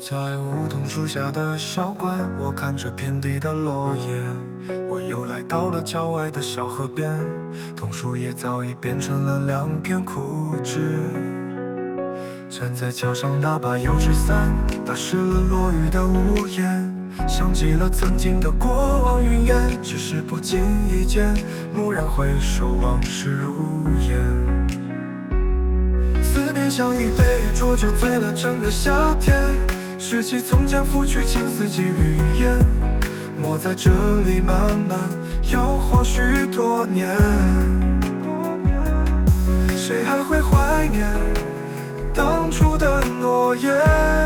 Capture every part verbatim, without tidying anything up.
在梧桐树下的小馆，我看着遍地的落叶。我又来到了郊外的小河边，桐树也早已变成了两片枯枝。站在桥上那把油纸伞，打湿了落雨的屋檐，想起了曾经的过往云烟，只是不经意间，蓦然回首，往事如烟。思念像一杯浊酒，醉了整个夏天。拾起从前拂去青丝几缕烟，莫在这里慢慢摇晃许多年。谁还会怀念当初的诺言？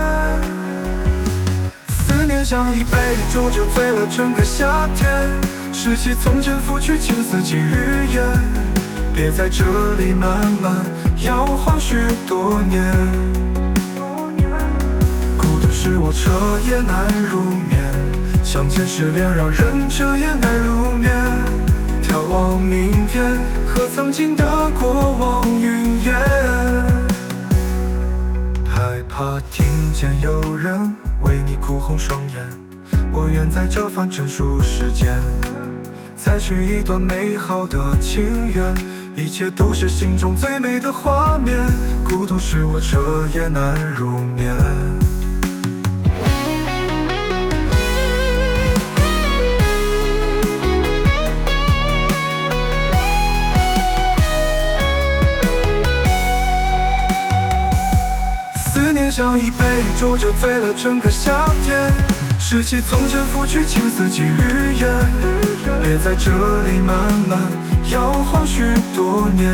思念像一杯浊酒，醉了整个夏天。拾起从前拂去青丝几缕烟，别在这里慢慢摇晃许多年。孤独使我彻夜难入眠，相见失恋让人彻夜难入眠。眺望明天和曾经的过往云烟，害怕听见有人为你哭红双眼。我愿在这番整数时间，再续一段美好的情缘。一切都是心中最美的画面，孤独使我彻夜难入眠。思念像一杯浊酒，醉了整个夏天。拾起从前拂去青丝几缕烟，别在这里慢慢摇晃许多年。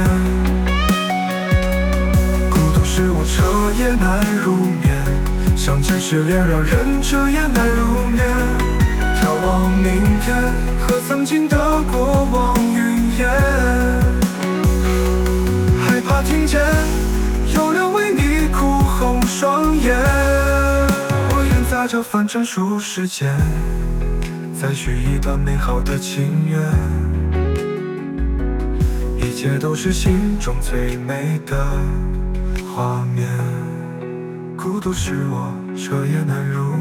孤独使我彻夜难入眠，相见失恋让人彻夜难入眠。眺望明天和曾经的过往云烟，害怕听见有人为你哭红双眼。我愿在这番整数时间，再续一段美好的情缘。一切都是心中最美的画面，孤独使我彻夜难入